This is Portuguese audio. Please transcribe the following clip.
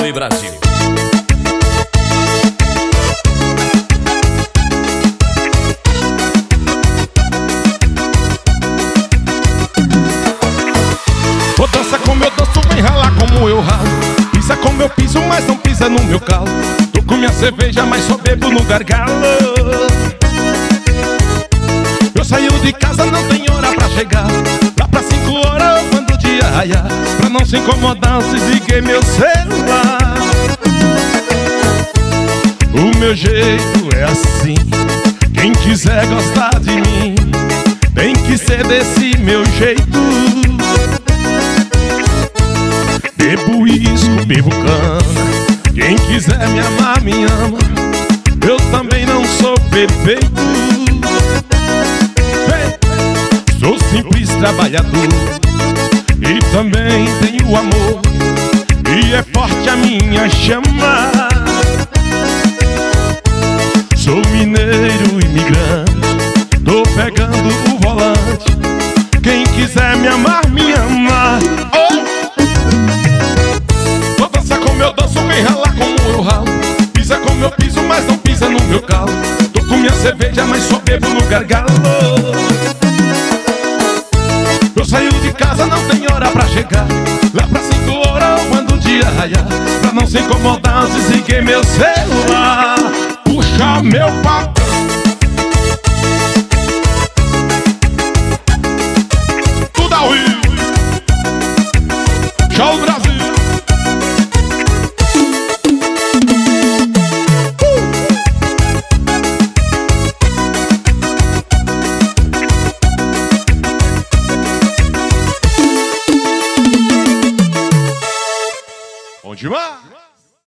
Oi, Brasil. Vou dançar como eu danço, vem ralar como eu ralo. Pisa como eu piso, mas não pisa no meu calo. Tô com minha cerveja, mas só bebo no gargalo. Eu saio de casa, não tem hora pra chegar. Lá pra 5 horas, quando o dia raiar. Pra não se incomodar, eu desliguei meu celular. O meu jeito é assim. Quem quiser gostar de mim tem que ser desse meu jeito. Bebo uísque, bebo cana. Quem quiser me amar, me ama. Eu também não sou perfeito. Sou simples trabalhador e também tenho amor. E é forte a minha chama. Sou mineiro, imigrante. Tô pegando o volante. Quem quiser me amar, me ama. Vou dançar como eu danço, vem ralar como eu ralo. Pisa como eu piso, mas não pisa no meu calo. Tô com minha cerveja, mas só bebo no gargalo. Eu saio de casa, não tem hora pra chegar. Lá pra 5 horas, quando o dia raiar. Pra não se incomodar, eu desliguei meu celular. Puxa meu patrão. Tudo ao vivo. Show Brasil. Bom demais!